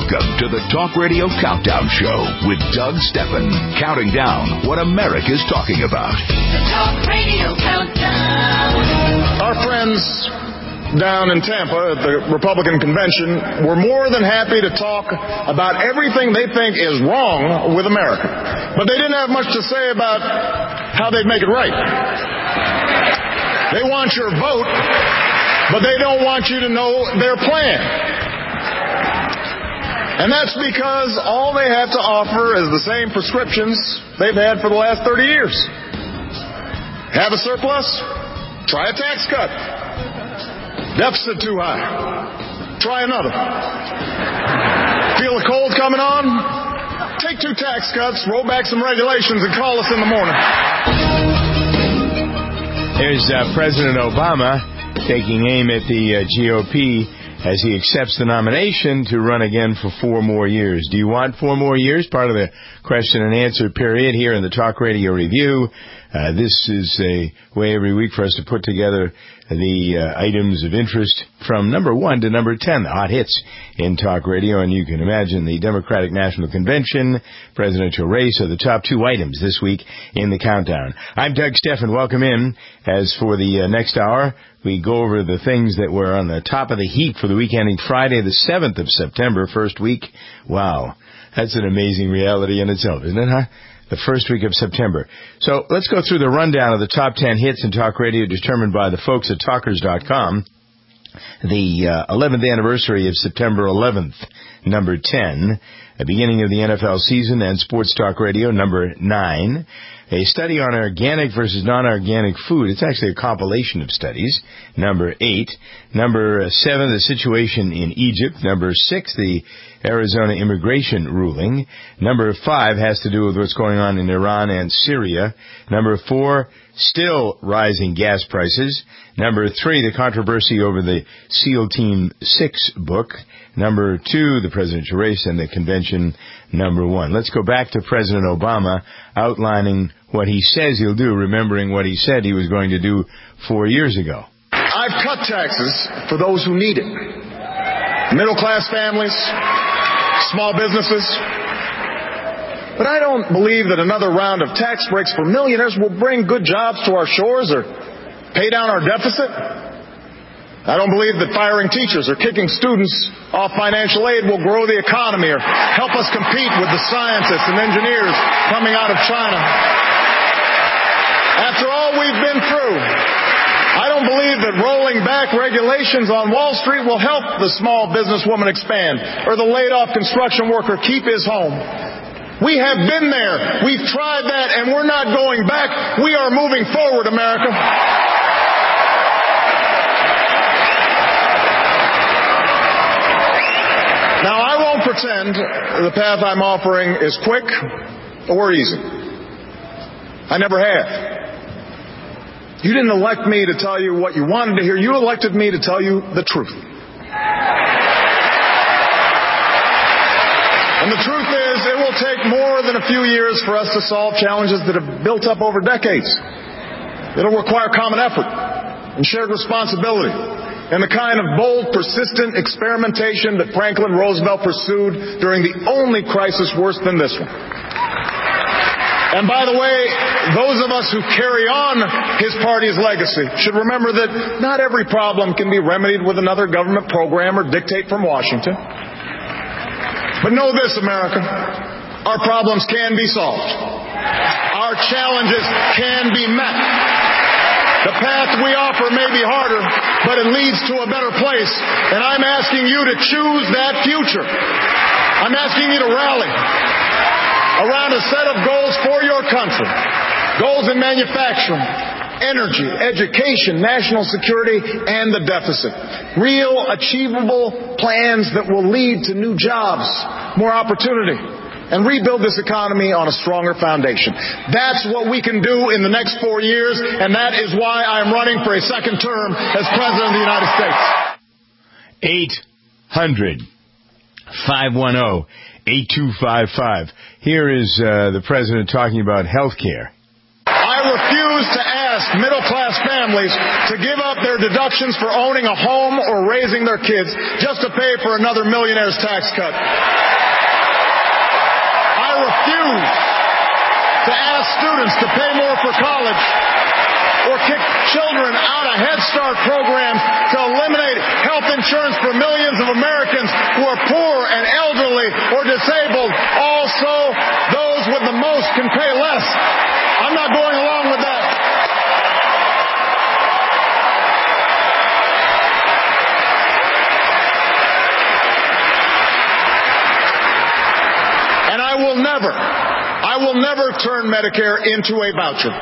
Welcome to the Talk Radio Countdown Show with Doug Stephan, counting down what America's talking about. The Talk Radio Countdown. Our friends down in Tampa at the Republican convention were more than happy to talk about everything they think is wrong with America. But they didn't have much to say about how they'd make it right. They want your vote, but they don't want you to know their plan. And that's because all they have to offer is the same prescriptions they've had for the last 30 years. Have a surplus? Try a tax cut. Deficit too high? Try another. Feel the cold coming on? Take 2 tax cuts, roll back some regulations, and call us in the morning. There's President Obama taking aim at the GOP as he accepts the nomination to run again for 4 more years. Do you want 4 more years? Part of the question and answer period here in the Talk Radio Review. This is a way every week for us to put together the items of interest from number 1 to number 10, the hot hits in talk radio. And you can imagine the Democratic National Convention, presidential race are the top 2 items this week in the countdown. I'm Doug Stephan. Welcome in. As for the next hour, we go over the things that were on the top of the heap for the week ending Friday, the 7th of September, first week. Wow, that's an amazing reality in itself, isn't it, huh? The first week of September. So let's go through the rundown of the top 10 hits in talk radio determined by the folks at Talkers.com. The 11th anniversary of September 11th, number 10. The beginning of the NFL season and sports talk radio, number 9. A study on organic versus non-organic food. It's actually a compilation of studies. Number 8. Number 7, the situation in Egypt. Number 6, the Arizona immigration ruling. Number 5 has to do with what's going on in Iran and Syria. Number 4, still rising gas prices. Number 3, the controversy over the SEAL Team 6 book. Number 2, the presidential race and the convention. Number 1. Let's go back to President Obama outlining what he says he'll do, remembering what he said he was going to do 4 years ago. I've cut taxes for those who need it. Middle-class families, small businesses. But I don't believe that another round of tax breaks for millionaires will bring good jobs to our shores or pay down our deficit. I don't believe that firing teachers or kicking students off financial aid will grow the economy or help us compete with the scientists and engineers coming out of China. After all we've been through, I don't believe that rolling back regulations on Wall Street will help the small businesswoman expand or the laid-off construction worker keep his home. We have been there. We've tried that, and we're not going back. We are moving forward, America. Now, I won't pretend the path I'm offering is quick or easy. I never have. You didn't elect me to tell you what you wanted to hear. You elected me to tell you the truth. And the truth is, it will take more than a few years for us to solve challenges that have built up over decades. It'll require common effort and shared responsibility and the kind of bold, persistent experimentation that Franklin Roosevelt pursued during the only crisis worse than this one. And by the way, those of us who carry on his party's legacy should remember that not every problem can be remedied with another government program or dictate from Washington. But know this, America, our problems can be solved. Our challenges can be met. The path we offer may be harder, but it leads to a better place. And I'm asking you to choose that future. I'm asking you to rally around a set of goals for your country. Goals in manufacturing, energy, education, national security, and the deficit. Real, achievable plans that will lead to new jobs, more opportunity, and rebuild this economy on a stronger foundation. That's what we can do in the next 4 years, and that is why I'm running for a second term as President of the United States. 800-510-8255. Here is the President talking about health care. I refuse to ask ask middle-class families to give up their deductions for owning a home or raising their kids just to pay for another millionaire's tax cut. I refuse to ask students to pay more for college or kick children out of Head Start programs to eliminate health insurance for millions of Americans who are poor and elderly or disabled. Also, those with the most can pay less. I'm not going along with that. And I will never turn Medicare into a voucher.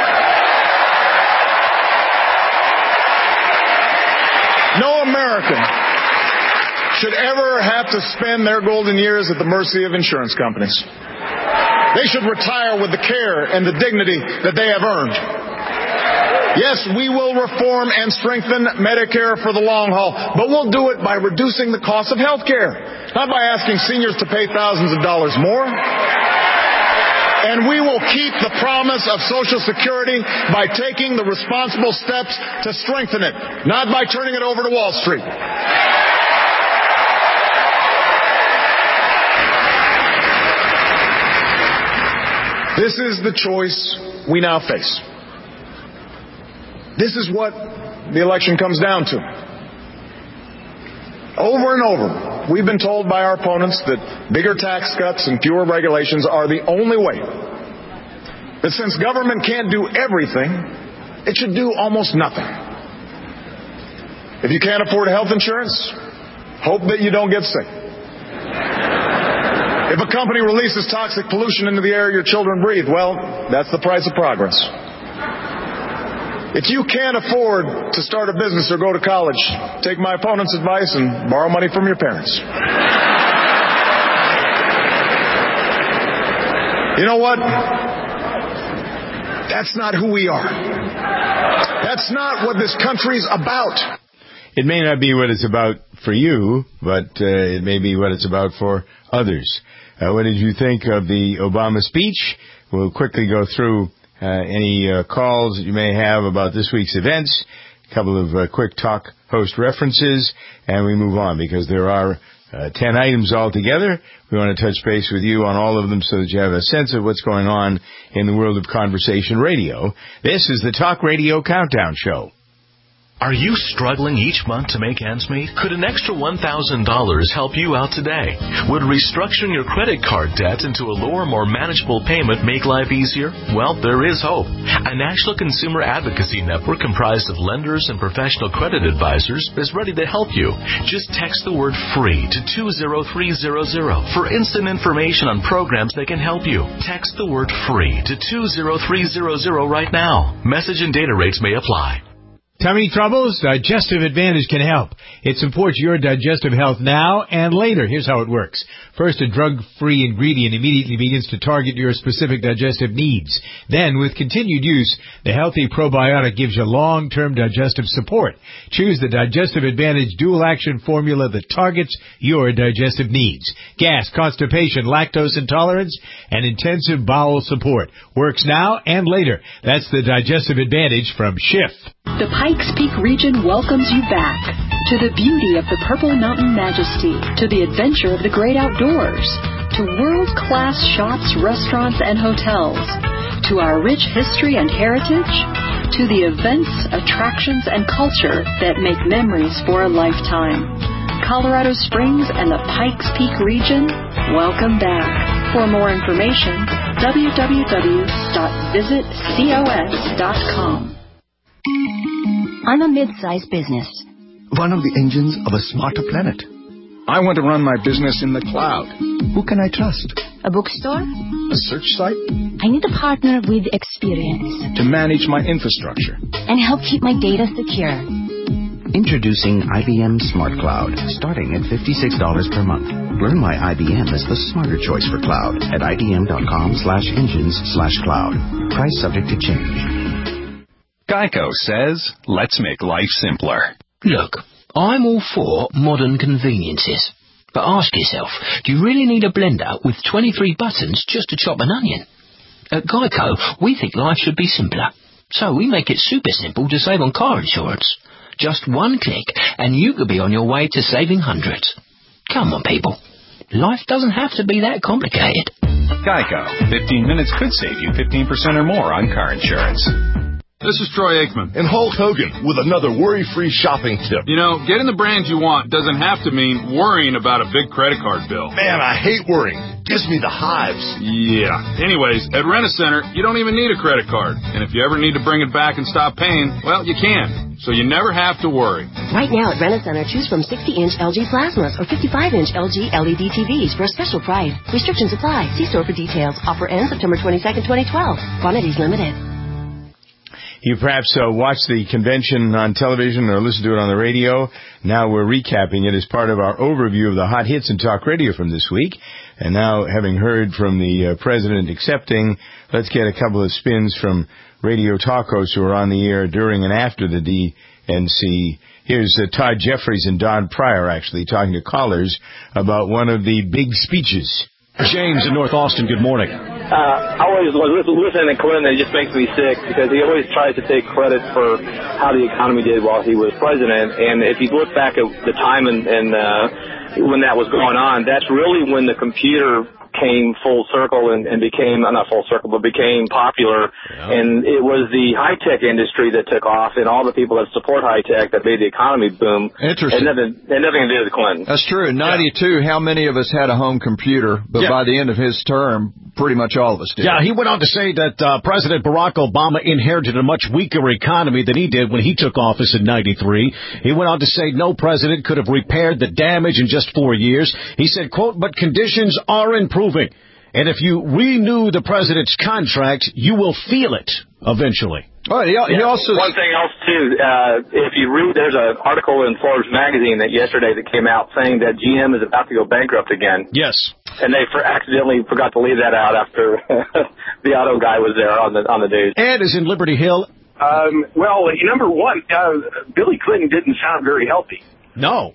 No American should ever have to spend their golden years at the mercy of insurance companies. They should retire with the care and the dignity that they have earned. Yes, we will reform and strengthen Medicare for the long haul, but we'll do it by reducing the cost of health care, not by asking seniors to pay thousands of dollars more. And we will keep the promise of Social Security by taking the responsible steps to strengthen it, not by turning it over to Wall Street. This is the choice we now face. This is what the election comes down to. Over and over, we've been told by our opponents that bigger tax cuts and fewer regulations are the only way. But since government can't do everything, it should do almost nothing. If you can't afford health insurance, hope that you don't get sick. If a company releases toxic pollution into the air your children breathe, well, that's the price of progress. If you can't afford to start a business or go to college, take my opponent's advice and borrow money from your parents. You know what? That's not who we are. That's not what this country's about. It may not be what it's about for you, but it may be what it's about for others. What did you think of the Obama speech? We'll quickly go through any calls that you may have about this week's events, a couple of quick talk host references, and we move on because there are 10 items altogether. We want to touch base with you on all of them so that you have a sense of what's going on in the world of conversation radio. This is the Talk Radio Countdown Show. Are you struggling each month to make ends meet? Could an extra $1,000 help you out today? Would restructuring your credit card debt into a lower, more manageable payment make life easier? Well, there is hope. A national consumer advocacy network comprised of lenders and professional credit advisors is ready to help you. Just text the word FREE to 20300 for instant information on programs that can help you. Text the word FREE to 20300 right now. Message and data rates may apply. Tummy troubles? Digestive Advantage can help. It supports your digestive health now and later. Here's how it works. First, a drug-free ingredient immediately begins to target your specific digestive needs. Then, with continued use, the healthy probiotic gives you long-term digestive support. Choose the Digestive Advantage dual-action formula that targets your digestive needs. Gas, constipation, lactose intolerance, and intensive bowel support. Works now and later. That's the Digestive Advantage from Schiff. The Pikes Peak region welcomes you back to the beauty of the Purple Mountain Majesty, to the adventure of the great outdoors, to world-class shops, restaurants, and hotels, to our rich history and heritage, to the events, attractions, and culture that make memories for a lifetime. Colorado Springs and the Pikes Peak region, welcome back. For more information, www.visitcos.com. I'm a mid-sized business. One of the engines of a smarter planet. I want to run my business in the cloud. Who can I trust? A bookstore? A search site? I need a partner with experience. To manage my infrastructure. And help keep my data secure. Introducing IBM Smart Cloud, starting at $56 per month. Learn why IBM is the smarter choice for cloud at ibm.com/engines/cloud. Price subject to change. Geico says, let's make life simpler. Look, I'm all for modern conveniences. But ask yourself, do you really need a blender with 23 buttons just to chop an onion? At Geico, we think life should be simpler. So we make it super simple to save on car insurance. Just one click, and you could be on your way to saving hundreds. Come on, people. Life doesn't have to be that complicated. Geico. 15 minutes could save you 15% or more on car insurance. This is Troy Aikman. And Hulk Hogan with another worry-free shopping tip. You know, getting the brand you want doesn't have to mean worrying about a big credit card bill. Man, I hate worrying. Gives me the hives. Yeah. Anyways, at Rent-A-Center, you don't even need a credit card. And if you ever need to bring it back and stop paying, well, you can. So you never have to worry. Right now at Rent-A-Center, choose from 60-inch LG plasmas or 55-inch LG LED TVs for a special price. Restrictions apply. See store for details. Offer ends September 22nd, 2012. Quantities limited. You perhaps watched the convention on television or listened to it on the radio. Now we're recapping it as part of our overview of the hot hits in talk radio from this week. And now, having heard from the president accepting, let's get a couple of spins from radio talk hosts who are on the air during and after the DNC. Here's Todd Jeffries and Don Pryor actually talking to callers about one of the big speeches. James in North Austin, good morning. I always was listening to Clinton. It just makes me sick because he always tries to take credit for how the economy did while he was president. And if you look back at the time and when that was going on, that's really when the computer came full circle and became, not full circle, but became popular. Yeah. And it was the high-tech industry that took off and all the people that support high-tech that made the economy boom. Interesting. It had nothing to do with Clinton. That's true. In 92, how many of us had a home computer? But by the end of his term, pretty much all of us did. Yeah, he went on to say that President Barack Obama inherited a much weaker economy than he did when he took office in 93. He went on to say no president could have repaired the damage in just 4 years. He said, quote, but conditions are improving. And if you renew the president's contract, you will feel it eventually. Oh, he also... One thing else, too, if you read, there's an article in Forbes magazine that yesterday that came out saying that GM is about to go bankrupt again. Yes. And they accidentally forgot to leave that out after the auto guy was there on the news. Ed is in Liberty Hill. Well, number one, Billy Clinton didn't sound very healthy. No.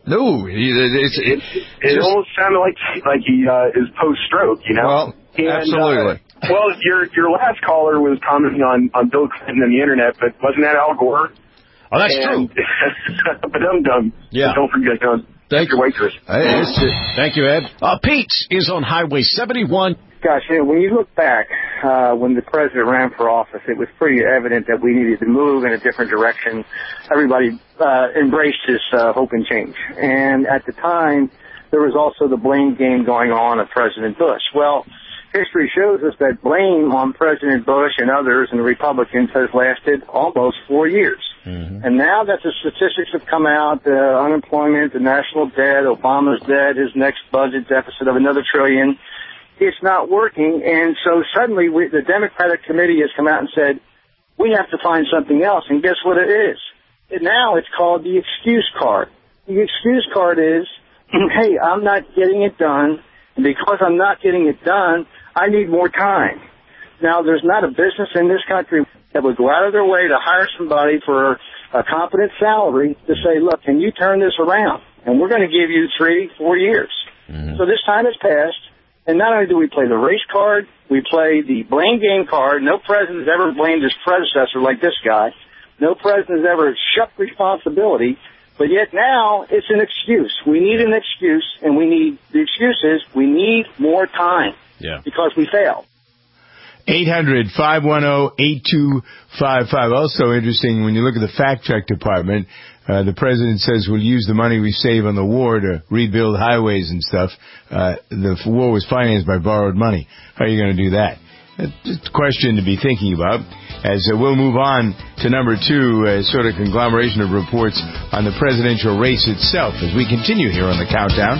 It almost sounded like he is post-stroke, you know? Well, absolutely. Well, your last caller was commenting on Bill Clinton and the internet, but wasn't that Al Gore? Oh, that's true. Ba-dum-dum. Yeah. Don't forget your waitress. Thank you, Ed. Pete is on Highway 71. Gosh, when you look back, when the president ran for office, it was pretty evident that we needed to move in a different direction. Everybody embraced this hope and change. And at the time, there was also the blame game going on of President Bush. Well, history shows us that blame on President Bush and others and the Republicans has lasted almost 4 years. Mm-hmm. And now that the statistics have come out, the unemployment, the national debt, Obama's debt, his next budget deficit of another $1 trillion, it's not working. And so suddenly the Democratic committee has come out and said, we have to find something else. And guess what it is? Now it's called the excuse card. The excuse card is, hey, I'm not getting it done. And because I'm not getting it done, I need more time. Now, there's not a business in this country that would go out of their way to hire somebody for a competent salary to say, look, can you turn this around? And we're going to give you 3-4 years. Mm-hmm. So this time has passed. And not only do we play the race card, we play the blame game card. No president has ever blamed his predecessor like this guy. No president has ever shucked responsibility. But yet now it's an excuse. We need an excuse, and the excuse is we need more time. Yeah. Because we failed. 800-510-8255. Also interesting, when you look at the fact check department, the president says we'll use the money we save on the war to rebuild highways and stuff. The war was financed by borrowed money. How are you going to do that? It's a question to be thinking about. As we'll move on to number 2, a sort of conglomeration of reports on the presidential race itself as we continue here on the Countdown.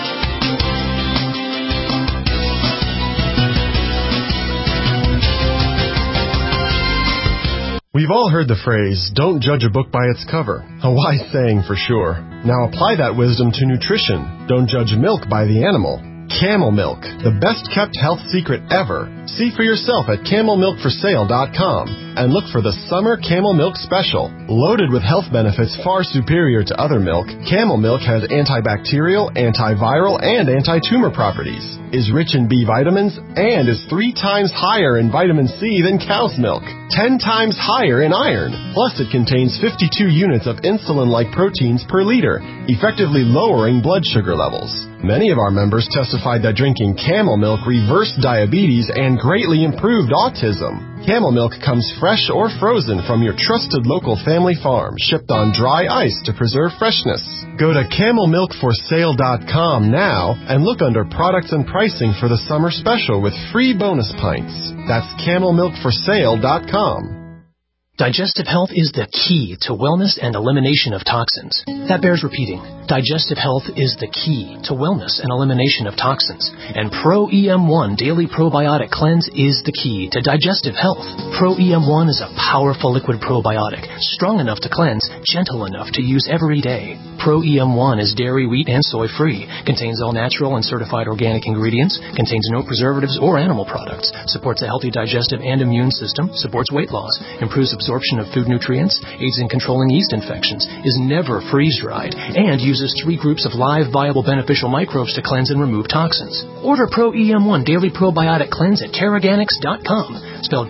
We've all heard the phrase, don't judge a book by its cover. A wise saying for sure. Now apply that wisdom to nutrition. Don't judge milk by the animal. Camel milk, the best kept health secret ever. See for yourself at CamelMilkForSale.com and look for the Summer Camel Milk Special. Loaded with health benefits far superior to other milk, Camel Milk has antibacterial, antiviral, and anti-tumor properties, is rich in B vitamins, and is 3 times higher in vitamin C than cow's milk, 10 times higher in iron. Plus, it contains 52 units of insulin-like proteins per liter, effectively lowering blood sugar levels. Many of our members testified that drinking Camel Milk reversed diabetes and greatly improved autism. Camel Milk comes fresh or frozen from your trusted local family farm, shipped on dry ice to preserve freshness. Go to CamelMilkForSale.com now and look under products and pricing for the summer special with free bonus pints. That's CamelMilkForSale.com. Digestive health is the key to wellness and elimination of toxins. That bears repeating. Digestive health is the key to wellness and elimination of toxins. And Pro EM1 Daily Probiotic Cleanse is the key to digestive health. Pro EM1 is a powerful liquid probiotic, strong enough to cleanse, gentle enough to use every day. Pro EM1 is dairy, wheat, and soy-free, contains all natural and certified organic ingredients, contains no preservatives or animal products, supports a healthy digestive and immune system, supports weight loss, improves absorption of food nutrients, aids in controlling yeast infections, is never freeze-dried, and uses 3 groups of live, viable, beneficial microbes to cleanse and remove toxins. Order Pro EM1 Daily Probiotic Cleanse at Teraganix.com, spelled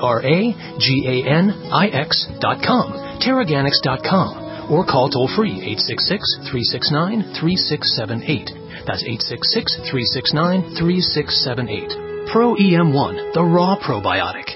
TERAGANIX.com, Teraganix.com, or call toll-free 866-369-3678. That's 866-369-3678. Pro EM1, the raw probiotic.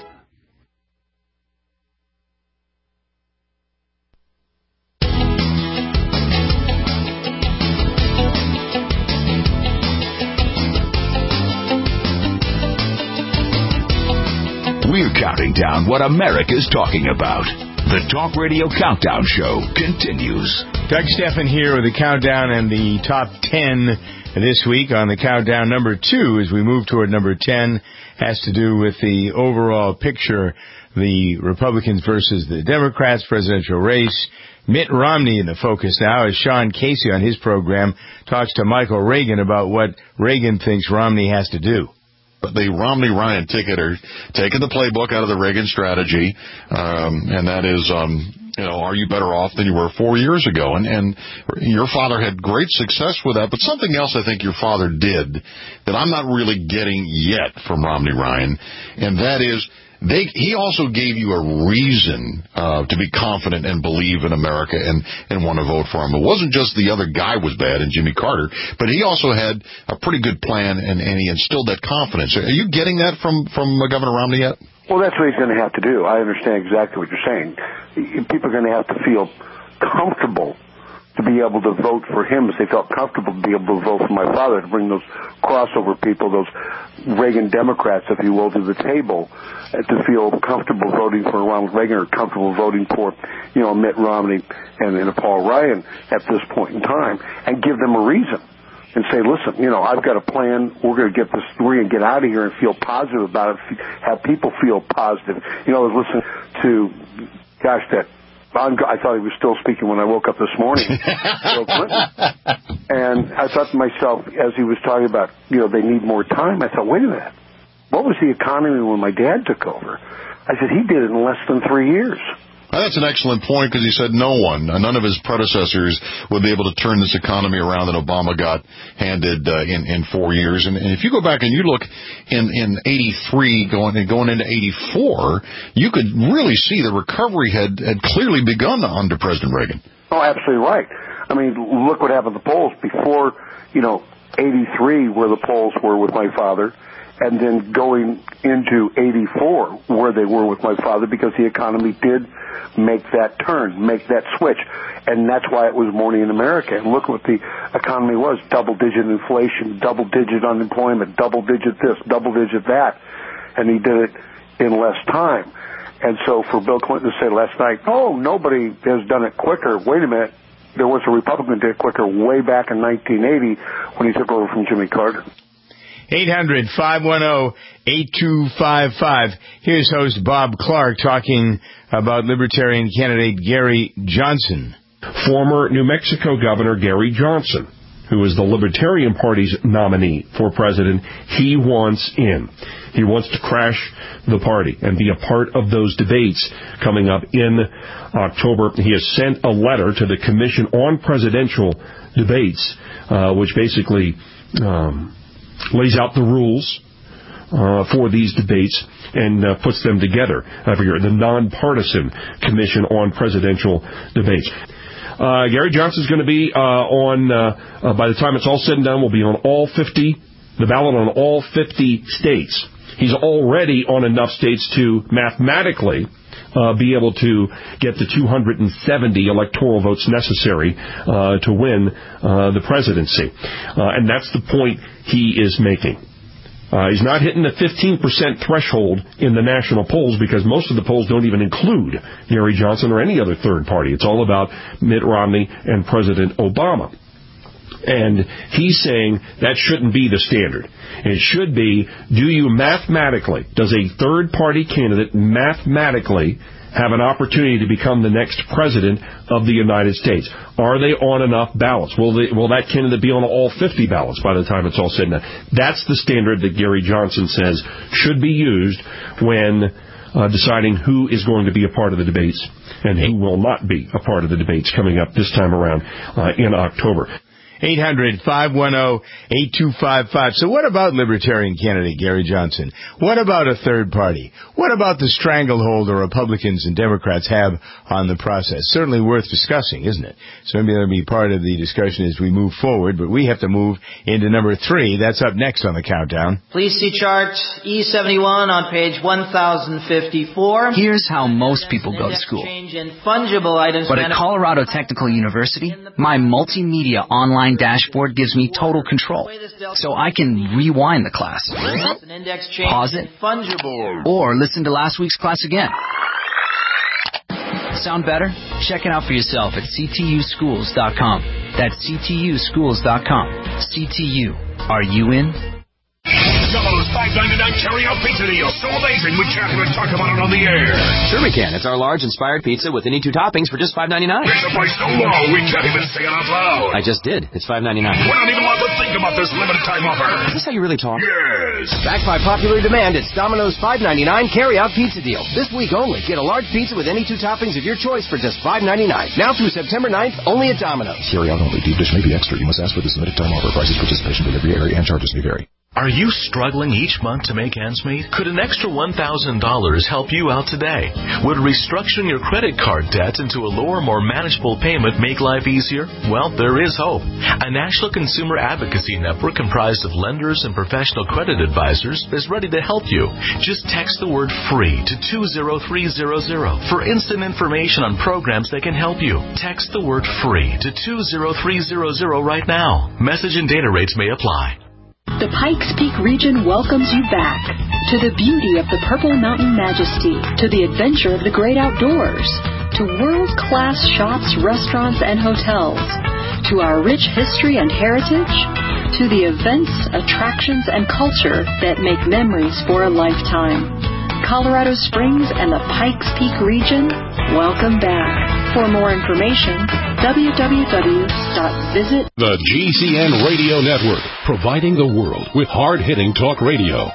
We're counting down what America's talking about. The Talk Radio Countdown Show continues. Doug Steffen here with the countdown and the top 10 this week. On the countdown, number 2, as we move toward number 10, has to do with the overall picture, the Republicans versus the Democrats presidential race. Mitt Romney in the focus now, as Sean Casey on his program talks to Michael Reagan about what Reagan thinks Romney has to do. The Romney-Ryan ticket are taking the playbook out of the Reagan strategy, and that is, are you better off than you were 4 years ago? And your father had great success with that, but something else I think your father did that I'm not really getting yet from Romney-Ryan, and that is he also gave you a reason to be confident and believe in America and want to vote for him. It wasn't just the other guy was bad and Jimmy Carter, but he also had a pretty good plan and he instilled that confidence. Are you getting that from Governor Romney yet? Well, that's what he's going to have to do. I understand exactly what you're saying. People are going to have to feel comfortable to be able to vote for him as they felt comfortable to be able to vote for my father, to bring those crossover people, those Reagan Democrats, if you will, to the table, to feel comfortable voting for Ronald Reagan or comfortable voting for, Mitt Romney and Paul Ryan at this point in time, and give them a reason. And say, listen, I've got a plan. We're going to get out of here and feel positive about it, have people feel positive. I was listening to, I thought he was still speaking when I woke up this morning, Bill Clinton. And I thought to myself, as he was talking about, they need more time, I thought, wait a minute. What was the economy when my dad took over? I said, he did it in less than 3 years. That's an excellent point because he said none of his predecessors would be able to turn this economy around that Obama got handed in 4 years. And if you go back and you look in 83 going into 84, you could really see the recovery had clearly begun under President Reagan. Oh, absolutely right. I mean, look what happened to the polls before, 83 where the polls were with my father, and then going into 84 where they were with my father, because the economy did make that turn, make that switch. And that's why it was morning in America. And look what the economy was. Double-digit inflation, double-digit unemployment, double-digit this, double-digit that. And he did it in less time. And so for Bill Clinton to say last night, nobody has done it quicker. Wait a minute. There was a Republican did it quicker way back in 1980 when he took over from Jimmy Carter. 800-510-8255. Here's host Bob Clark talking about Libertarian candidate Gary Johnson. Former New Mexico Governor Gary Johnson. who is the Libertarian Party's nominee for president, he wants in. He wants to crash the party and be a part of those debates coming up in October. He has sent a letter to the Commission on Presidential Debates, which basically lays out the rules for these debates and puts them together every year. The Nonpartisan Commission on Presidential Debates. Gary Johnson's going to be on, by the time it's all said and done, will be on the ballot on all 50 states. He's already on enough states to mathematically be able to get the 270 electoral votes necessary to win the presidency. And that's the point he is making. He's not hitting the 15% threshold in the national polls because most of the polls don't even include Gary Johnson or any other third party. It's all about Mitt Romney and President Obama. And he's saying that shouldn't be the standard. It should be, does a third-party candidate mathematically have an opportunity to become the next president of the United States? Are they on enough ballots? Will that candidate be on all 50 ballots by the time it's all said and done? That's the standard that Gary Johnson says should be used when deciding who is going to be a part of the debates and who will not be a part of the debates coming up this time around in October. 800-510-8255. So what about Libertarian candidate Gary Johnson? What about a third party? What about the stranglehold the Republicans and Democrats have on the process? Certainly worth discussing, isn't it? So maybe that'll be part of the discussion as we move forward, but we have to move into number 3. That's up next on the countdown. Please see chart E71 on page 1054. Here's how most people go to school. But at Colorado Technical University, my multimedia online dashboard gives me total control, so I can rewind the class, pause it, or listen to last week's class again. Sound better? Check it out for yourself at ctuschools.com. That's ctuschools.com. CTU. Are you in? Domino's $5.99 carry-out pizza deal. So amazing, we can't even talk about it on the air. Sure we can. It's our large inspired pizza with any 2 toppings for just $5.99. It's a price so low, we can't even say it out loud. I just did. It's $5.99. We're not even allowed to think about this limited time offer. Is this how you really talk? Yes. Backed by popular demand, it's Domino's $5.99 carry-out pizza deal. This week only. Get a large pizza with any 2 toppings of your choice for just $5.99. Now through September 9th, only at Domino's. Carry-out only. Deep dish may be extra. You must ask for this limited time offer. Prices, participation, delivery area, and charges may vary. Are you struggling each month to make ends meet? Could an extra $1,000 help you out today? Would restructuring your credit card debt into a lower, more manageable payment make life easier? Well, there is hope. A national consumer advocacy network comprised of lenders and professional credit advisors is ready to help you. Just text the word FREE to 20300 for instant information on programs that can help you. Text the word FREE to 20300 right now. Message and data rates may apply. The Pikes Peak region welcomes you back to the beauty of the Purple Mountain Majesty, to the adventure of the great outdoors, to world-class shops, restaurants, and hotels, to our rich history and heritage, to the events, attractions, and culture that make memories for a lifetime. Colorado Springs and the Pikes Peak region, welcome back. For more information, www.visit the GCN Radio Network, providing the world with hard-hitting talk radio.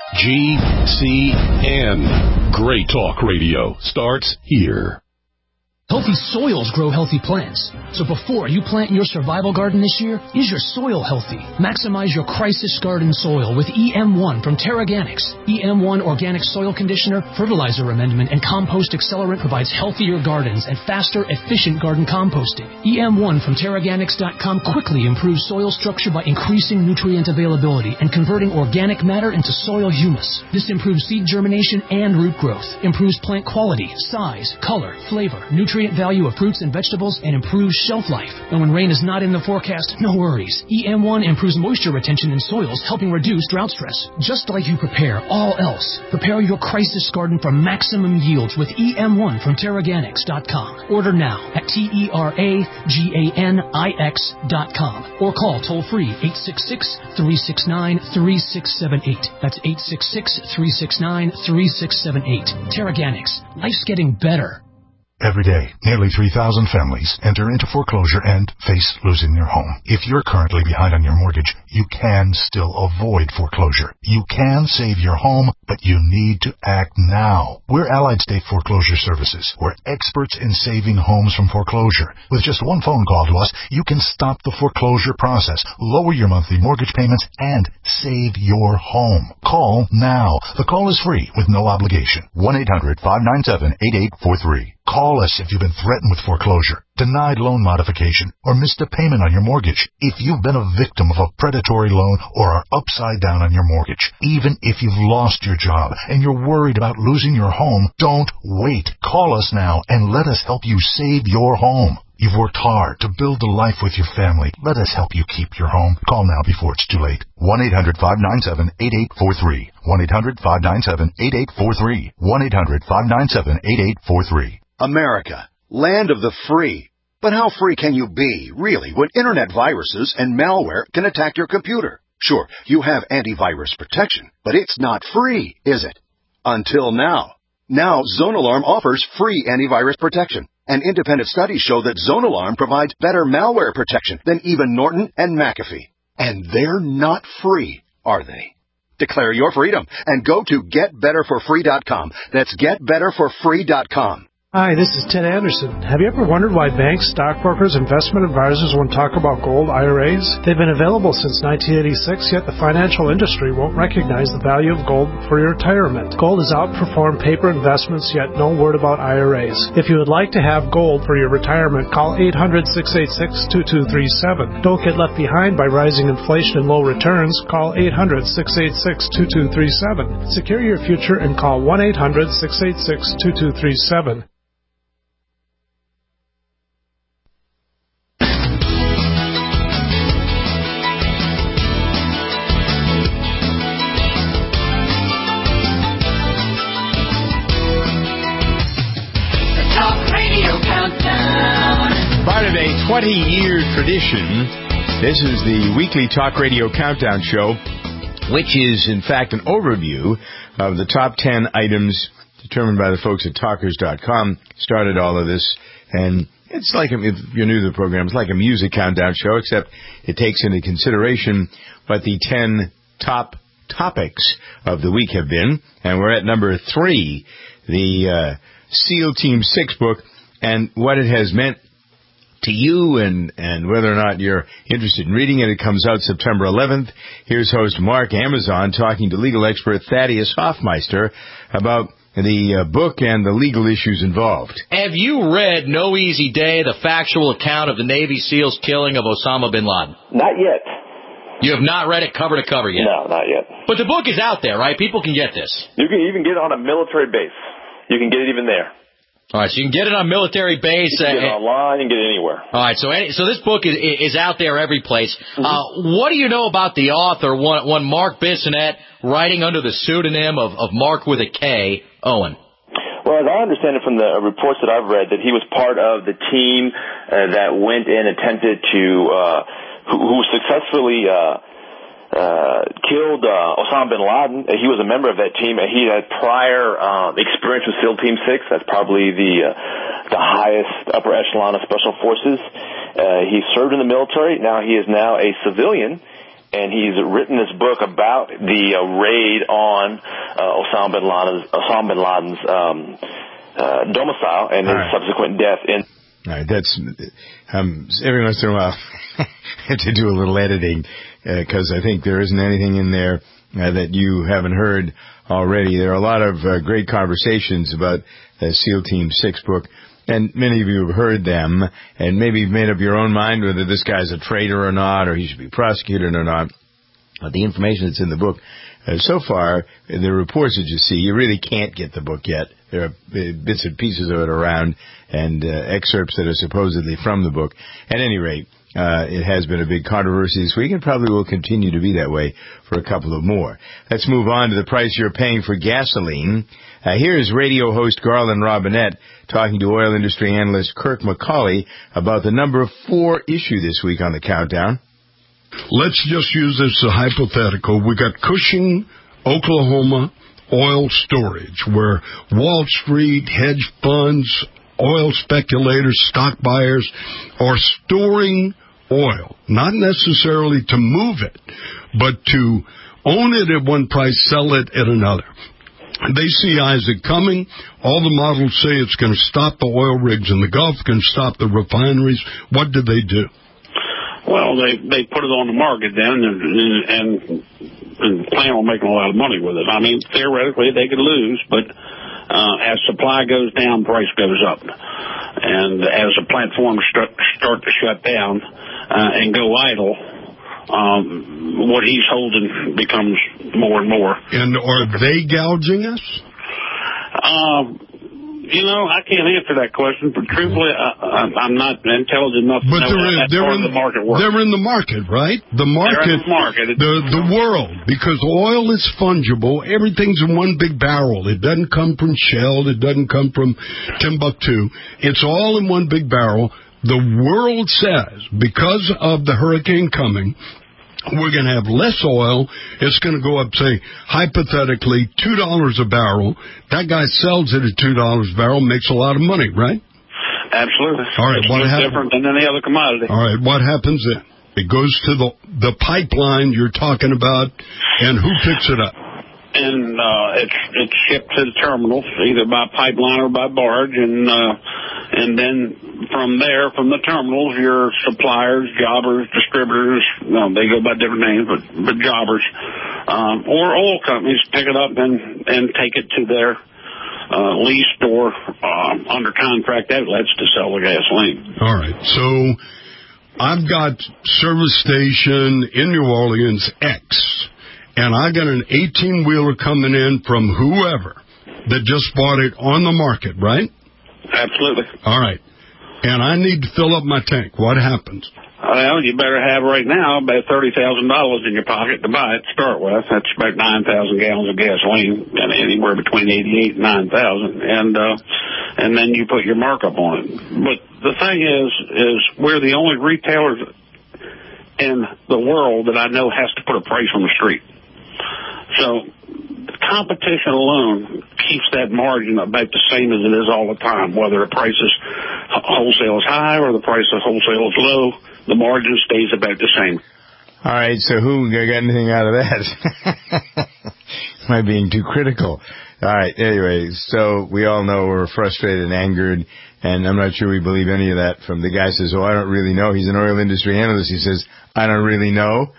GCN. Great talk radio starts here. Healthy soils grow healthy plants. So before you plant your survival garden this year, is your soil healthy? Maximize your crisis garden soil with EM1 from TerraGanix. EM1 Organic Soil Conditioner, Fertilizer Amendment, and Compost Accelerant provides healthier gardens and faster, efficient garden composting. EM1 from TerraGanix.com quickly improves soil structure by increasing nutrient availability and converting organic matter into soil humus. This improves seed germination and root growth, improves plant quality, size, color, flavor, nutrient value of fruits and vegetables, and improves shelf life. And when rain is not in the forecast, no worries. EM1 improves moisture retention in soils, helping reduce drought stress. Just like you prepare all else, prepare your crisis garden for maximum yields with EM1 from TerraGanix.com. Order now at TerraGanix.com or call toll-free 866-369-3678. That's 866-369-3678. TerraGanix. Life's getting better. Every day, nearly 3,000 families enter into foreclosure and face losing their home. If you're currently behind on your mortgage, you can still avoid foreclosure. You can save your home, but you need to act now. We're Allied State Foreclosure Services. We're experts in saving homes from foreclosure. With just one phone call to us, you can stop the foreclosure process, lower your monthly mortgage payments, and save your home. Call now. The call is free with no obligation. 1-800-597-8843. Call us if you've been threatened with foreclosure, denied loan modification, or missed a payment on your mortgage. If you've been a victim of a predatory loan or are upside down on your mortgage, even if you've lost your job and you're worried about losing your home, don't wait. Call us now and let us help you save your home. You've worked hard to build a life with your family. Let us help you keep your home. Call now before it's too late. 1-800-597-8843. 1-800-597-8843. 1-800-597-8843. America, land of the free. But how free can you be, really, when internet viruses and malware can attack your computer? Sure, you have antivirus protection, but it's not free, is it? Until now. Now, ZoneAlarm offers free antivirus protection. And independent studies show that ZoneAlarm provides better malware protection than even Norton and McAfee. And they're not free, are they? Declare your freedom and go to GetBetterForFree.com. That's GetBetterForFree.com. Hi, this is Ted Anderson. Have you ever wondered why banks, stockbrokers, investment advisors won't talk about gold IRAs? They've been available since 1986, yet the financial industry won't recognize the value of gold for your retirement. Gold has outperformed paper investments, yet no word about IRAs. If you would like to have gold for your retirement, call 800-686-2237. Don't get left behind by rising inflation and low returns. Call 800-686-2237. Secure your future and call 1-800-686-2237. Part of a 20-year tradition, this is the weekly Talk Radio Countdown Show, which is, in fact, an overview of the top 10 items determined by the folks at Talkers.com. Started all of this, and it's like, if you're new to the program, it's like a music countdown show, except it takes into consideration what the 10 top topics of the week have been. And we're at number 3, the SEAL Team 6 book, and what it has meant to you and whether or not you're interested in reading it. It comes out September 11th. Here's host Mark Amazon talking to legal expert Thaddeus Hoffmeister about the book and the legal issues involved. Have you read No Easy Day, the factual account of the Navy SEALs killing of Osama bin Laden? Not yet. You have not read it cover to cover yet? No, not yet. But the book is out there, right? People can get this. You can even get it on a military base. You can get it even there. All right, so you can get it on military base. You can get it online, you can get it anywhere. All right, so this book is out there every place. Mm-hmm. What do you know about the author, one Mark Bissonette, writing under the pseudonym of Mark with a K, Owen? Well, as I understand it from the reports that I've read, that he was part of the team that went and attempted to, who successfully killed Osama bin Laden. He was a member of that team, and he had prior experience with SEAL Team 6. That's probably the highest upper echelon of special forces. He served in the military. Now he is now a civilian, and he's written this book about the raid on Osama bin Laden's domicile and his subsequent death. All right, that's every once in a while I have to do a little editing because I think there isn't anything in there that you haven't heard already. There are a lot of great conversations about the SEAL Team 6 book, and many of you have heard them, and maybe you've made up your own mind whether this guy's a traitor or not, or he should be prosecuted or not. But the information that's in the book, so far, the reports that you see, you really can't get the book yet. There are bits and pieces of it around and excerpts that are supposedly from the book. At any rate, it has been a big controversy this week and probably will continue to be that way for a couple of more. Let's move on to the price you're paying for gasoline. Here is radio host Garland Robinette talking to oil industry analyst Kirk McCauley about the number 4 issue this week on the countdown. Let's just use this as a hypothetical. We got Cushing, Oklahoma, oil storage, where Wall Street, hedge funds, oil speculators, stock buyers, are storing oil, not necessarily to move it, but to own it at one price, sell it at another. They see Isaac coming. All the models say it's going to stop the oil rigs in the Gulf, going to stop the refineries. What do they do? Well, they put it on the market then and plan on making a lot of money with it. I mean, theoretically, they could lose, but as supply goes down, price goes up. And as the platforms start to shut down and go idle, what he's holding becomes more and more. And are they gouging us? I can't answer that question, but truthfully, I'm not intelligent enough to know how that part of the market works. They're in the market, right? The market, the world, because oil is fungible. Everything's in one big barrel. It doesn't come from Shell. It doesn't come from Timbuktu. It's all in one big barrel. The world says, because of the hurricane coming, we're going to have less oil. It's going to go up, say, hypothetically, $2 a barrel. That guy sells it at $2 a barrel, makes a lot of money, right? Absolutely. All right, what happens? Different than any other commodity. All right, what happens then? It goes to the pipeline you're talking about, and who picks it up? And it's shipped to the terminal, either by pipeline or by barge, and then from there, from the terminals, your suppliers, jobbers, distributors, they go by different names, but jobbers, or oil companies pick it up and take it to their leased or under contract outlets to sell the gasoline. All right, so I've got service station in New Orleans X, and I got an 18-wheeler coming in from whoever that just bought it on the market, right? Absolutely. All right. And I need to fill up my tank. What happens? Well, you better have right now about $30,000 in your pocket to buy it to start with. That's about 9,000 gallons of gasoline, and anywhere between 88 and 9,000. And then you put your markup on it. But the thing is we're the only retailers in the world that I know has to put a price on the street. So the competition alone keeps that margin about the same as it is all the time. Whether the price is wholesale is high or the price of wholesale is low, the margin stays about the same. All right, so who got anything out of that? Am I being too critical? All right, anyway, so we all know we're frustrated and angered, and I'm not sure we believe any of that from the guy who says, I don't really know. He's an oil industry analyst. He says, I don't really know.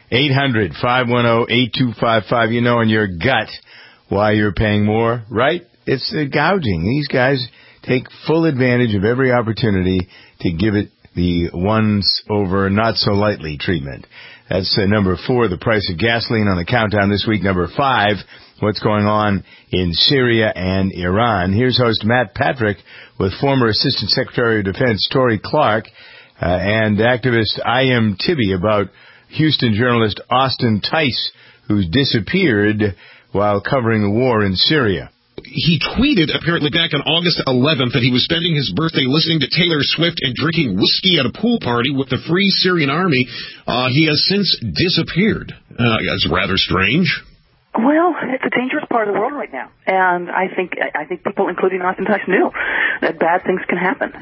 800-510-8255. You know in your gut why you're paying more, right? It's gouging. These guys take full advantage of every opportunity to give it the once over not so lightly treatment. That's number 4, the price of gasoline on the countdown this week. Number 5, what's going on in Syria and Iran. Here's host Matt Patrick with former Assistant Secretary of Defense Tory Clark and activist I.M. Tibby about Houston journalist Austin Tice, who's disappeared while covering the war in Syria. He tweeted, apparently back on August 11th, that he was spending his birthday listening to Taylor Swift and drinking whiskey at a pool party with the Free Syrian Army. He has since disappeared. It's rather strange. Well, it's a dangerous part of the world right now, and I think people, including Austin Tice, knew that bad things can happen.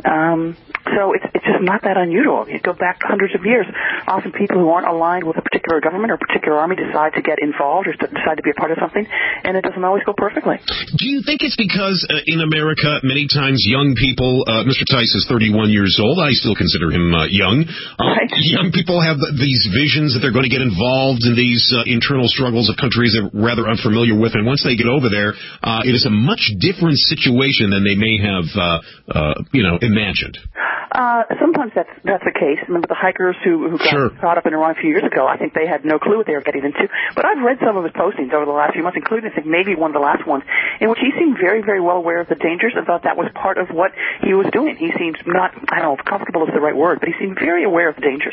So it's just not that unusual. You go back hundreds of years, often people who aren't aligned with a particular government or a particular army decide to get involved or decide to be a part of something, and it doesn't always go perfectly. Do you think it's because in America, many times young people, Mr. Tice is 31 years old, I still consider him young, right. Young people have these visions that they're going to get involved in these internal struggles of countries that rather unfamiliar with, and once they get over there, it is a much different situation than they may have, imagined. Sometimes that's the case. Remember the hikers who got caught up in Iran a few years ago? I think they had no clue what they were getting into. But I've read some of his postings over the last few months, including I think maybe one of the last ones, in which he seemed very, very well aware of the dangers and thought that was part of what he was doing. He seems not, I don't know if comfortable is the right word, but he seemed very aware of the dangers.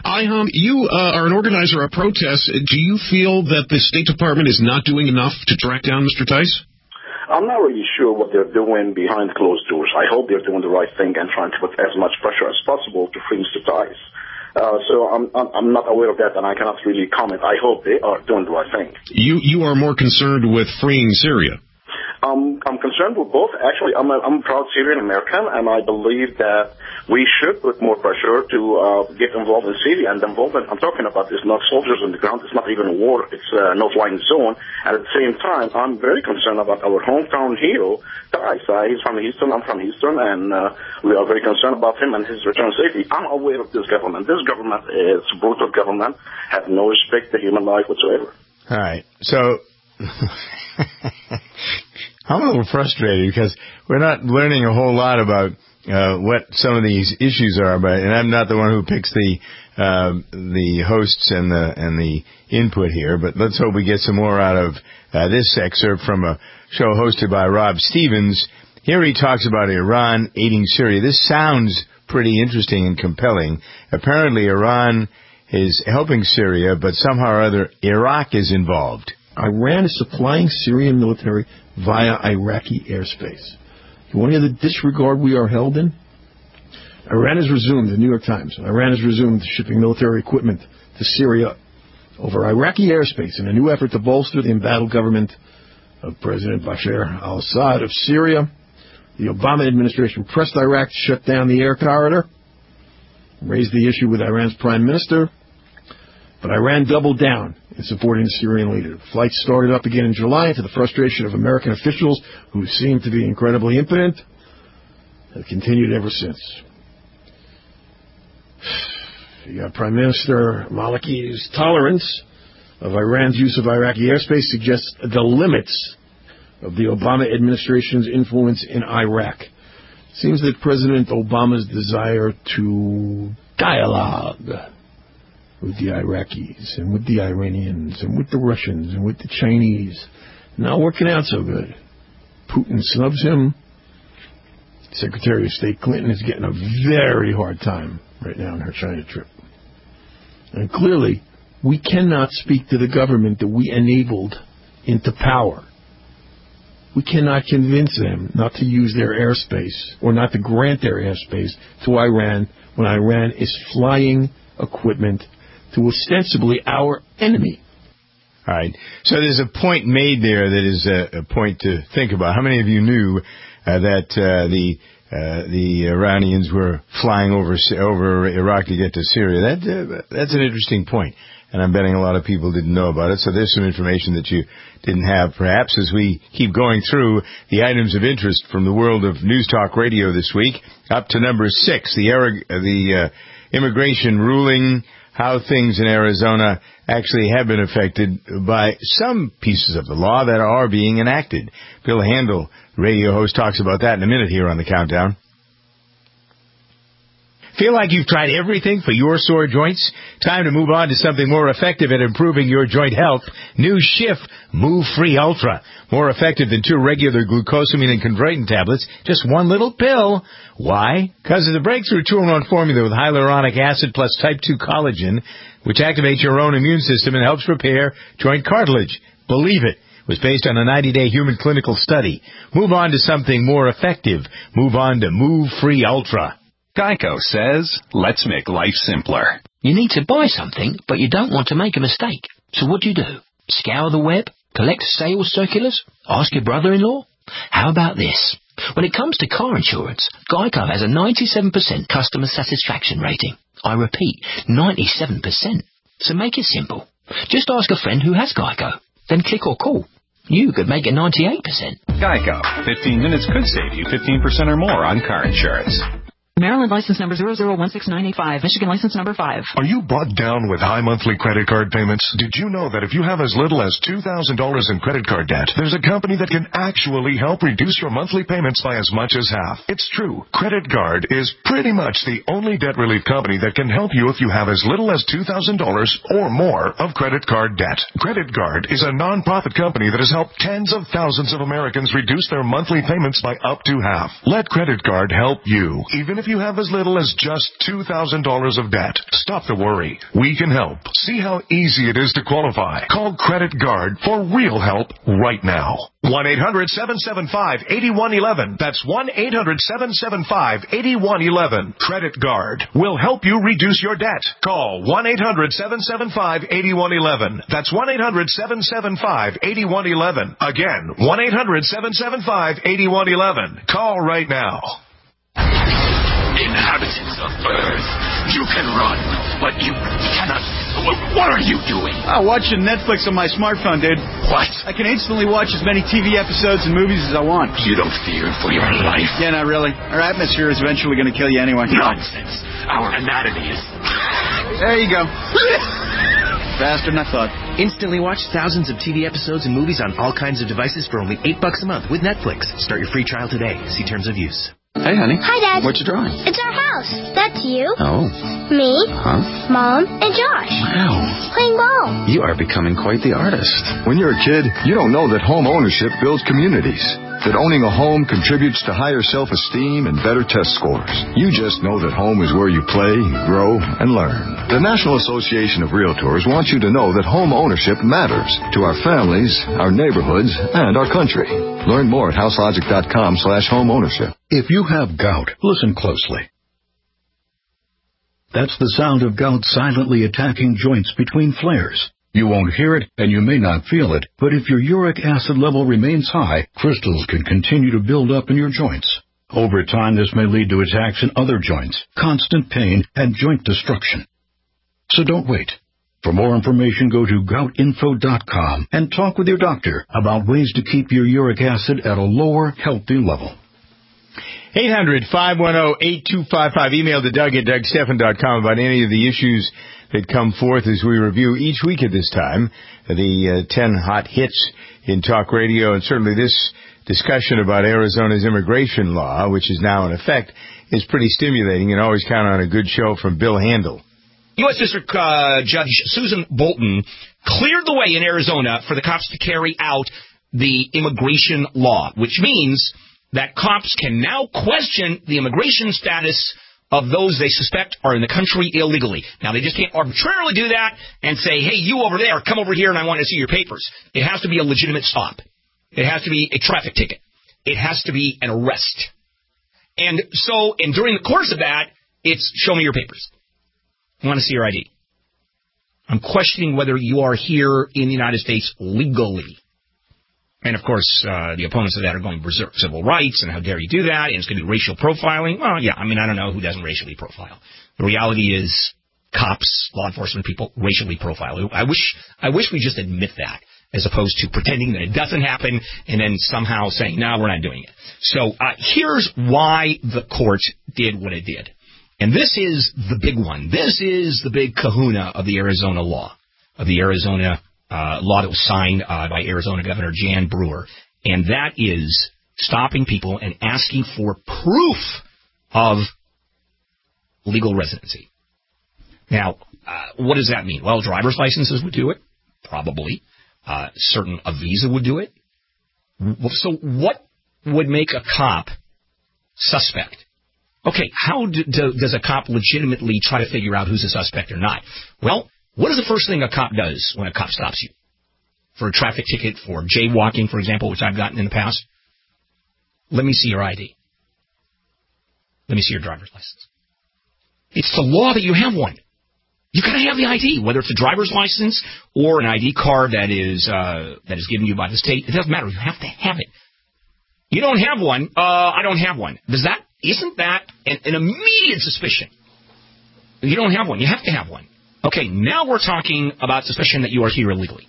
You are an organizer of protests. Do you feel that the State Department is not doing enough to track down Mr. Tice? I'm not really sure what they're doing behind closed doors. I hope they're doing the right thing and trying to put as much pressure as possible to free Mr. Tice. So I'm not aware of that, and I cannot really comment. I hope they are doing the right thing. You are more concerned with freeing Syria. I'm concerned with both. Actually, I'm a proud Syrian American, and I believe that we should put more pressure to get involved in Syria. And the involvement I'm talking about is not soldiers on the ground. It's not even a war. It's a no-flying zone. And at the same time, I'm very concerned about our hometown hero, Thais. He's from Houston. I'm from Houston, and we are very concerned about him and his return safety. I'm aware of this government. This government is a brutal government, have no respect for human life whatsoever. All right. So I'm a little frustrated because we're not learning a whole lot about what some of these issues are, and I'm not the one who picks the hosts and the input here. But let's hope we get some more out of this excerpt from a show hosted by Rob Stevens. Here he talks about Iran aiding Syria. This sounds pretty interesting and compelling. Apparently, Iran is helping Syria, but somehow or other, Iraq is involved. Iran is supplying Syrian military via Iraqi airspace. You want to hear the disregard we are held in? Iran has resumed, the New York Times, Iran has resumed shipping military equipment to Syria over Iraqi airspace in a new effort to bolster the embattled government of President Bashar al-Assad of Syria. The Obama administration pressed Iraq to shut down the air corridor, raised the issue with Iran's prime minister, but Iran doubled down in supporting the Syrian leader. Flights started up again in July to the frustration of American officials who seemed to be incredibly impotent, have continued ever since. You got Prime Minister Maliki's tolerance of Iran's use of Iraqi airspace suggests the limits of the Obama administration's influence in Iraq. It seems that President Obama's desire to dialogue with the Iraqis and with the Iranians and with the Russians and with the Chinese not working out so good. Putin snubs him. Secretary of State Clinton is getting a very hard time right now on her China trip. And clearly, we cannot speak to the government that we enabled into power. We cannot convince them not to use their airspace or not to grant their airspace to Iran when Iran is flying equipment to ostensibly our enemy. All right. So there's a point made there that is a point to think about. How many of you knew that the Iranians were flying over Iraq to get to Syria? That's an interesting point, and I'm betting a lot of people didn't know about it. So there's some information that you didn't have, perhaps, as we keep going through the items of interest from the world of News Talk Radio this week. Up to number 6, the immigration ruling. How things in Arizona actually have been affected by some pieces of the law that are being enacted. Bill Handel, radio host, talks about that in a minute here on the Countdown. Feel like you've tried everything for your sore joints? Time to move on to something more effective at improving your joint health. New Schiff Move Free Ultra. More effective than 2 regular glucosamine and chondroitin tablets. Just one little pill. Why? Because it's a breakthrough 2-in-1 formula with hyaluronic acid plus type 2 collagen, which activates your own immune system and helps repair joint cartilage. Believe it. It was based on a 90-day human clinical study. Move on to something more effective. Move on to Move Free Ultra. Geico says, let's make life simpler. You need to buy something, but you don't want to make a mistake. So what do? Scour the web? Collect sales circulars? Ask your brother-in-law? How about this? When it comes to car insurance, Geico has a 97% customer satisfaction rating. I repeat, 97%. So make it simple. Just ask a friend who has Geico. Then click or call. You could make it 98%. Geico. 15 minutes could save you 15% or more on car insurance. Maryland license number 0016985. Michigan license number 5. Are you bogged down with high monthly credit card payments? Did you know that if you have as little as $2,000 in credit card debt, there's a company that can actually help reduce your monthly payments by as much as half? It's true. Credit Card is pretty much the only debt relief company that can help you if you have as little as $2,000 or more of credit card debt. Credit Card is a non-profit company that has helped tens of thousands of Americans reduce their monthly payments by up to half. Let Credit Card help you. Even if if you have as little as just $2,000 of debt. Stop the worry. We can help. See how easy it is to qualify. Call Credit Guard for real help right now. 1-800-775-8111. That's 1-800-775-8111. Credit Guard will help you reduce your debt. Call 1-800-775-8111. That's 1-800-775-8111. Again, 1-800-775-8111. Call right now. Inhabitants of Earth, you can run, but you cannot. What are you doing? Watching Netflix on my smartphone, dude. What? I can instantly watch as many TV episodes and movies as I want. You don't fear for your life? Yeah, not really. Our atmosphere is eventually going to kill you anyway. Nonsense. Our anatomy is... There you go. Faster than I thought. Instantly watch thousands of TV episodes and movies on all kinds of devices for only $8 a month with Netflix. Start your free trial today. See terms of use. Hey, honey. Hi, Dad. What you drawing? It's our house. That's you. Oh. Me. Huh? Mom. And Josh. Wow. Playing ball. You are becoming quite the artist. When you're a kid, you don't know that home ownership builds communities. That owning a home contributes to higher self-esteem and better test scores. You just know that home is where you play, grow, and learn. The National Association of Realtors wants you to know that home ownership matters to our families, our neighborhoods, and our country. Learn more at houselogic.com/homeownership. If you have gout, listen closely. That's the sound of gout silently attacking joints between flares. You won't hear it, and you may not feel it, but if your uric acid level remains high, crystals can continue to build up in your joints. Over time, this may lead to attacks in other joints, constant pain, and joint destruction. So don't wait. For more information, go to goutinfo.com and talk with your doctor about ways to keep your uric acid at a lower, healthy level. 800-510-8255. Email to Doug at DougStephan.com about any of the issues that come forth as we review each week at this time the 10 hot hits in talk radio, and certainly this discussion about Arizona's immigration law, which is now in effect, is pretty stimulating, and always count on a good show from Bill Handel. U.S. District Judge Susan Bolton cleared the way in Arizona for the cops to carry out the immigration law, which means that cops can now question the immigration status of those they suspect are in the country illegally. Now, they just can't arbitrarily do that and say, hey, you over there, come over here and I want to see your papers. It has to be a legitimate stop. It has to be a traffic ticket. It has to be an arrest. And during the course of that, it's show me your papers. I want to see your ID. I'm questioning whether you are here in the United States legally. And, of course, the opponents of that are going to reserve civil rights, and how dare you do that, and it's going to be racial profiling. Well, yeah, I mean, I don't know who doesn't racially profile. The reality is cops, law enforcement people, racially profile. I wish we just admit that, as opposed to pretending that it doesn't happen and then somehow saying, no, we're not doing it. So here's why the court did what it did. And this is the big one. This is the big kahuna of the Arizona law, of the Arizona law that was signed by Arizona Governor Jan Brewer, and that is stopping people and asking for proof of legal residency. Now, what does that mean? Well, driver's licenses would do it, probably. A visa would do it. So what would make a cop suspect? Okay, how does a cop legitimately try to figure out who's a suspect or not? Well, what is the first thing a cop does when a cop stops you? For a traffic ticket, for jaywalking, for example, which I've gotten in the past? Let me see your ID. Let me see your driver's license. It's the law that you have one. You got to have the ID, whether it's a driver's license or an ID card that is given you by the state. It doesn't matter. You have to have it. You don't have one. I don't have one. Isn't that an immediate suspicion? You don't have one. You have to have one. Okay, now we're talking about suspicion that you are here illegally.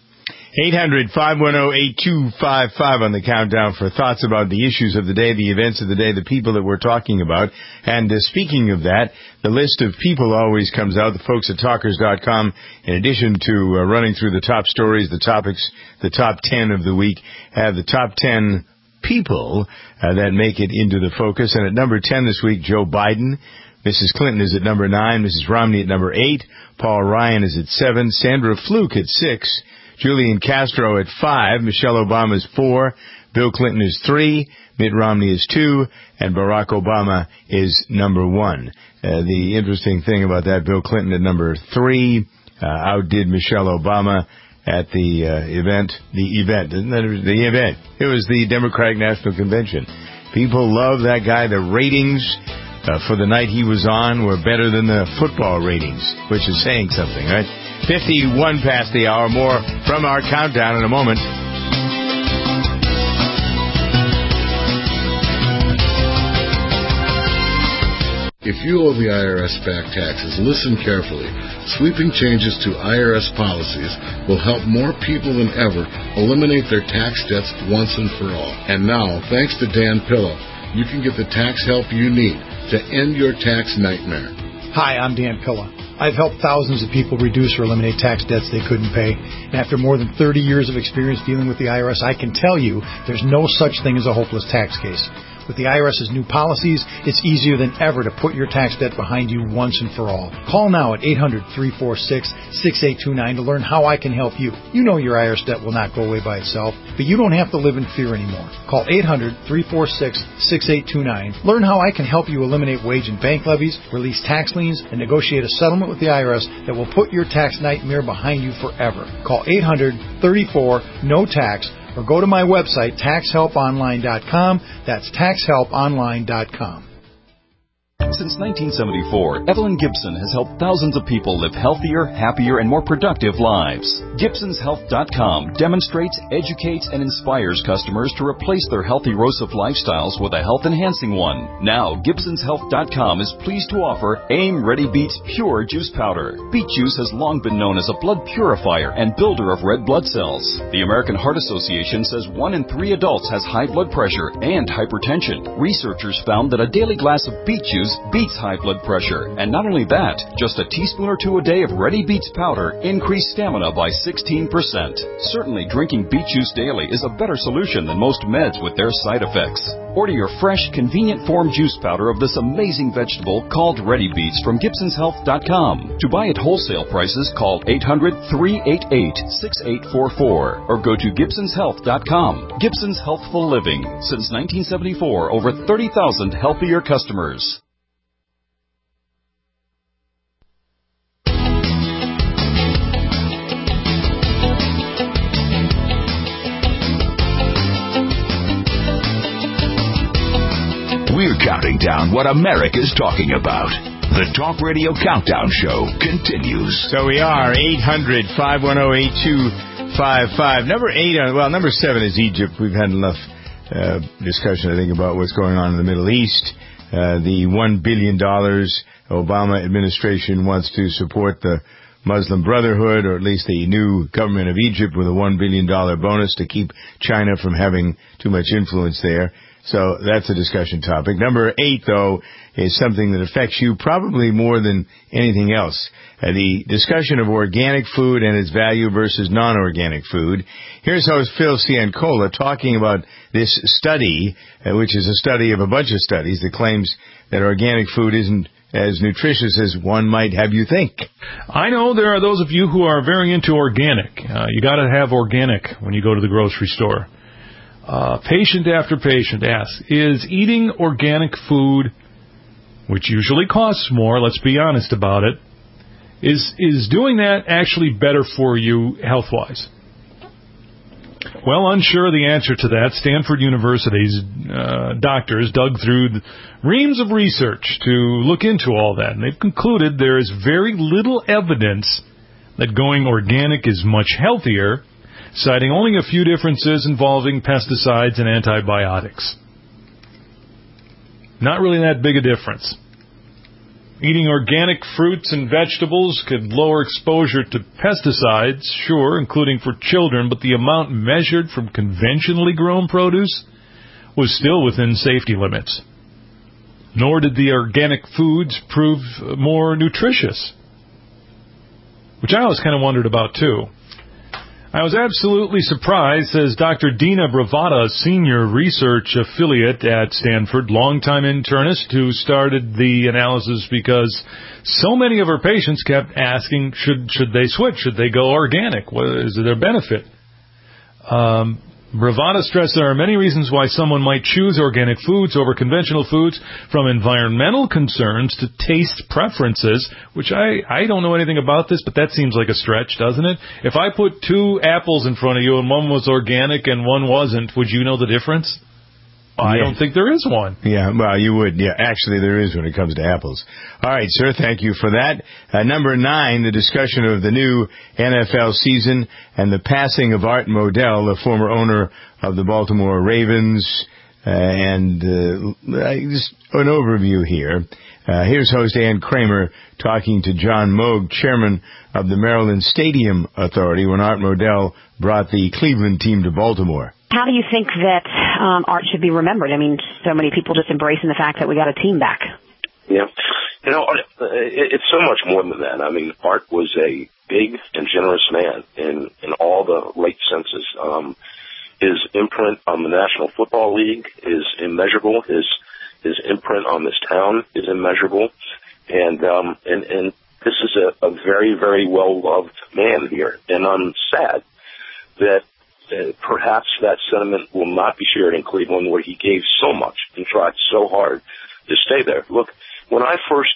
800-510-8255 on the countdown for thoughts about the issues of the day, the events of the day, the people that we're talking about. And speaking of that, the list of people always comes out. The folks at Talkers.com, in addition to running through the top stories, the topics, the top 10 of the week, have the top 10 people that make it into the focus. And at number 10 this week, Joe Biden. Mrs. Clinton is at number 9. Mrs. Romney at number 8. Paul Ryan is at 7. Sandra Fluke at 6. Julian Castro at 5. Michelle Obama is 4. Bill Clinton is 3, Mitt Romney is 2, and Barack Obama is number 1. The interesting thing about that, Bill Clinton at number 3 outdid Michelle Obama at the event. It was the Democratic National Convention. People love that guy. The ratings for the night he was on were better than the football ratings, which is saying something, right? 51 past the hour. More from our countdown in a moment. If you owe the IRS back taxes, listen carefully. Sweeping changes to IRS policies will help more people than ever eliminate their tax debts once and for all. And now, thanks to Dan Pilla, you can get the tax help you need to end your tax nightmare. Hi, I'm Dan Pilla. I've helped thousands of people reduce or eliminate tax debts they couldn't pay. And after more than 30 years of experience dealing with the IRS, I can tell you there's no such thing as a hopeless tax case. With the IRS's new policies, it's easier than ever to put your tax debt behind you once and for all. Call now at 800-346-6829 to learn how I can help you. You know your IRS debt will not go away by itself, but you don't have to live in fear anymore. Call 800-346-6829. Learn how I can help you eliminate wage and bank levies, release tax liens, and negotiate a settlement with the IRS that will put your tax nightmare behind you forever. Call 800-34-NO-TAX. Or go to my website, taxhelponline.com. That's taxhelponline.com. Since 1974, Evelyn Gibson has helped thousands of people live healthier, happier, and more productive lives. GibsonsHealth.com demonstrates, educates, and inspires customers to replace their healthy erosive lifestyles with a health-enhancing one. Now, GibsonsHealth.com is pleased to offer AIM Ready Beets Pure Juice Powder. Beet juice has long been known as a blood purifier and builder of red blood cells. The American Heart Association says 1 in 3 adults has high blood pressure and hypertension. Researchers found that a daily glass of beet juice beats high blood pressure. And not only that, just a teaspoon or 2 a day of Ready Beets powder increased stamina by 16%. Certainly, drinking beet juice daily is a better solution than most meds with their side effects. Order your fresh, convenient form juice powder of this amazing vegetable called Ready Beets from GibsonsHealth.com. To buy at wholesale prices, call 800-388-6844 or go to GibsonsHealth.com. Gibson's Healthful Living. Since 1974, over 30,000 healthier customers. We're counting down what America's talking about. The Talk Radio Countdown Show continues. So we are 800-510-8255. Number 7 is Egypt. We've had enough discussion, I think, about what's going on in the Middle East. The $1 billion Obama administration wants to support the Muslim Brotherhood, or at least the new government of Egypt, with a $1 billion bonus to keep China from having too much influence there. So that's a discussion topic. Number 8, though, is something that affects you probably more than anything else. The discussion of organic food and its value versus non-organic food. Here's host Phil Ciancola talking about this study, which is a study of a bunch of studies that claims that organic food isn't as nutritious as one might have you think. I know there are those of you who are very into organic. You got to have organic when you go to the grocery store. Patient after patient asks, is eating organic food, which usually costs more, let's be honest about it, is doing that actually better for you health-wise? Well, unsure of the answer to that, Stanford University's doctors dug through reams of research to look into all that, and they've concluded there is very little evidence that going organic is much healthier, citing only a few differences involving pesticides and antibiotics. Not really that big a difference. Eating organic fruits and vegetables could lower exposure to pesticides, sure, including for children, but the amount measured from conventionally grown produce was still within safety limits. Nor did the organic foods prove more nutritious, which I always kind of wondered about, too. I was absolutely surprised, says Dr. Dina Bravata, senior research affiliate at Stanford, longtime internist who started the analysis because so many of her patients kept asking, should they switch? Should they go organic? What is their benefit? Bravada stressed there are many reasons why someone might choose organic foods over conventional foods, from environmental concerns to taste preferences, which I don't know anything about this, but that seems like a stretch, doesn't it? If I put 2 apples in front of you and one was organic and one wasn't, would you know the difference? I don't think there is one. Yeah, well, you would. Yeah, actually, there is when it comes to apples. All right, sir, thank you for that. Number 9, the discussion of the new NFL season and the passing of Art Modell, the former owner of the Baltimore Ravens. Just an overview here. Here's host Ann Kramer talking to John Moog, chairman of the Maryland Stadium Authority, when Art Modell brought the Cleveland team to Baltimore. How do you think that Art should be remembered? I mean, so many people just embracing the fact that we got a team back. Yeah. It's so much more than that. I mean, Art was a big and generous man in all the right senses. His imprint on the National Football League is immeasurable. His imprint on this town is immeasurable. And this is a very, very well-loved man here. And I'm sad that perhaps that sentiment will not be shared in Cleveland, where he gave so much and tried so hard to stay there. Look, when I first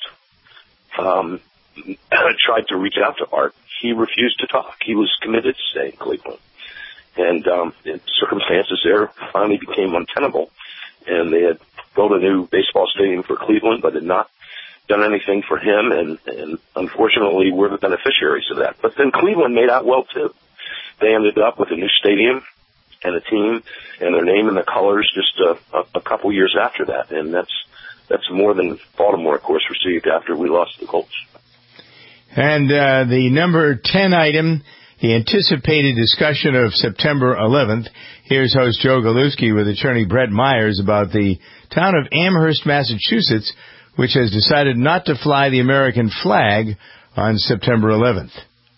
tried to reach out to Art, he refused to talk. He was committed to stay in Cleveland. And circumstances there finally became untenable, and they had built a new baseball stadium for Cleveland, but had not done anything for him, and unfortunately we're the beneficiaries of that. But then Cleveland made out well, too. They ended up with a new stadium and a team and their name and the colors just a couple years after that. And that's more than Baltimore, of course, received after we lost the Colts. And the number 10 item, the anticipated discussion of September 11th. Here's host Joe Galuski with attorney Brett Myers about the town of Amherst, Massachusetts, which has decided not to fly the American flag on September 11th.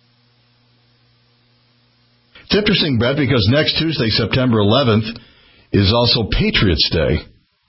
It's interesting, Brett, because next Tuesday, September 11th, is also Patriots Day.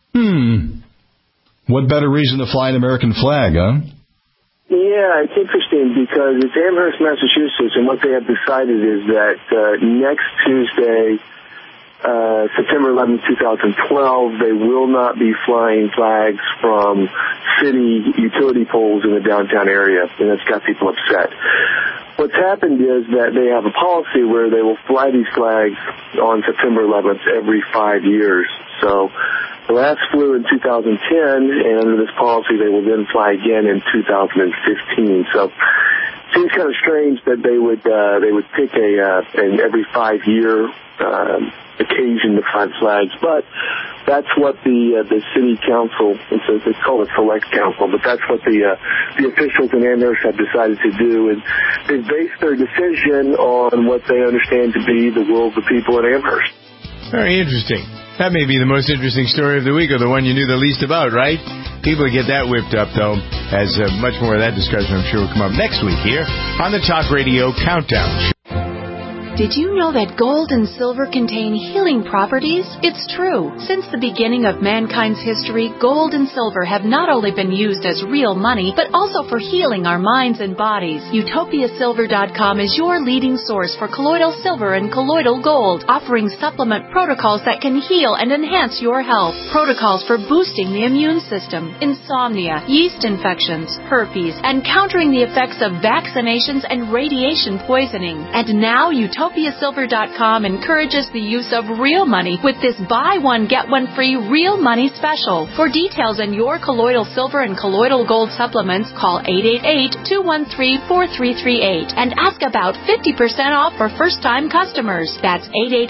What better reason to fly an American flag, huh? Yeah, it's interesting because it's Amherst, Massachusetts, and what they have decided is that next Tuesday, September 11, 2012, they will not be flying flags from city utility poles in the downtown area, and that's got people upset. What's happened is that they have a policy where they will fly these flags on September 11th every 5 years. So the last flew in 2010, and under this policy they will then fly again in 2015. So it seems kind of strange that they would pick an every 5 year occasion to fly flags, but that's what the city council, it's called a select council, but that's what the officials in Amherst have decided to do, and they based their decision on what they understand to be the will of the people in Amherst. Very interesting. That may be the most interesting story of the week, or the one you knew the least about, right? People get that whipped up, though, as much more of that discussion, I'm sure, will come up next week here on the Talk Radio Countdown Show. Did you know that gold and silver contain healing properties? It's true. Since the beginning of mankind's history, gold and silver have not only been used as real money, but also for healing our minds and bodies. UtopiaSilver.com is your leading source for colloidal silver and colloidal gold, offering supplement protocols that can heal and enhance your health. Protocols for boosting the immune system, insomnia, yeast infections, herpes, and countering the effects of vaccinations and radiation poisoning. And now UtopiaSilver.com encourages the use of real money with this buy one, get one free real money special. For details on your colloidal silver and colloidal gold supplements, call 888-213-4338 and ask about 50% off for first-time customers. That's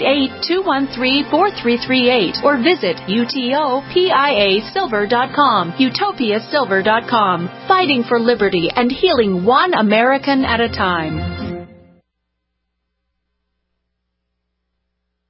888-213-4338 or visit UTOPIASilver.com. UtopiaSilver.com. Fighting for liberty and healing one American at a time.